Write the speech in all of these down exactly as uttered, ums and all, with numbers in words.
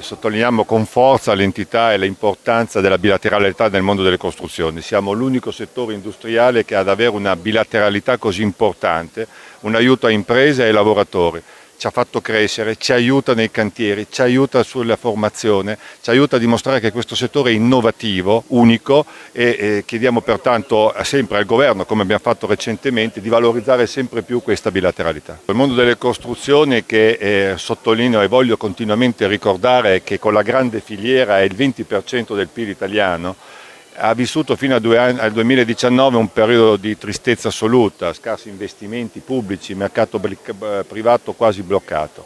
sottolineiamo con forza l'entità e l'importanza della bilateralità nel mondo delle costruzioni. Siamo l'unico settore industriale che ha ad avere una bilateralità così importante, un aiuto a imprese e ai lavoratori. Ci ha fatto crescere, ci aiuta nei cantieri, ci aiuta sulla formazione, ci aiuta a dimostrare che questo settore è innovativo, unico e, e chiediamo pertanto sempre al governo, come abbiamo fatto recentemente, di valorizzare sempre più questa bilateralità. Il mondo delle costruzioni che eh, sottolineo e voglio continuamente ricordare che con la grande filiera è il venti per cento del P I L italiano, ha vissuto fino al duemiladiciannove un periodo di tristezza assoluta, scarsi investimenti pubblici, mercato privato quasi bloccato.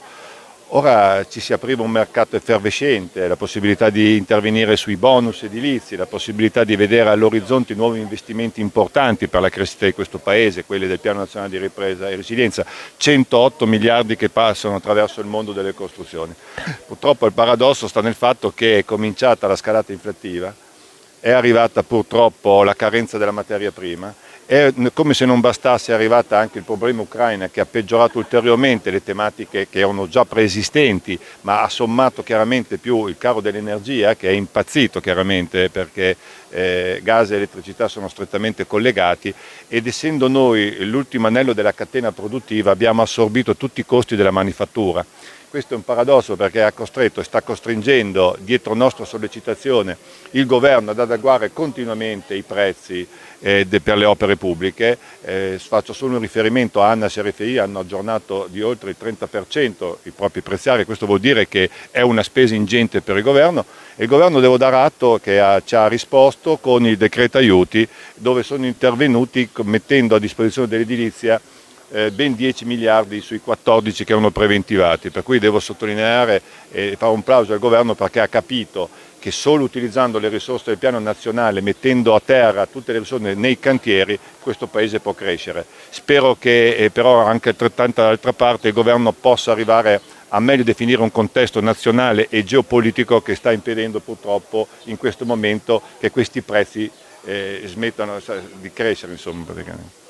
Ora ci si apriva un mercato effervescente, la possibilità di intervenire sui bonus edilizi, la possibilità di vedere all'orizzonte nuovi investimenti importanti per la crescita di questo Paese, quelli del Piano Nazionale di Ripresa e Resilienza, centootto miliardi che passano attraverso il mondo delle costruzioni. Purtroppo il paradosso sta nel fatto che è cominciata la scalata inflattiva, è arrivata purtroppo la carenza della materia prima e come se non bastasse è arrivata anche il problema Ucraina che ha peggiorato ulteriormente le tematiche che erano già preesistenti, ma ha sommato chiaramente più il caro dell'energia che è impazzito chiaramente perché eh, gas e elettricità sono strettamente collegati ed essendo noi l'ultimo anello della catena produttiva abbiamo assorbito tutti i costi della manifattura. Questo è un paradosso perché ha costretto e sta costringendo, dietro nostra sollecitazione, il governo ad adeguare continuamente i prezzi eh, per le opere pubbliche. Eh, faccio solo un riferimento a ANAS e R F I, hanno aggiornato di oltre il trenta per cento i propri preziari, questo vuol dire che è una spesa ingente per il governo e il governo, devo dare atto, che ha, ci ha risposto con il decreto aiuti dove sono intervenuti mettendo a disposizione dell'edilizia Eh, ben dieci miliardi sui quattordici che erano preventivati, per cui devo sottolineare e fare un plauso al governo perché ha capito che solo utilizzando le risorse del piano nazionale, mettendo a terra tutte le risorse nei cantieri, questo Paese può crescere. Spero che eh, però anche altrettanto dall'altra parte il governo possa arrivare a meglio definire un contesto nazionale e geopolitico che sta impedendo purtroppo in questo momento che questi prezzi eh, smettano di crescere, insomma, praticamente.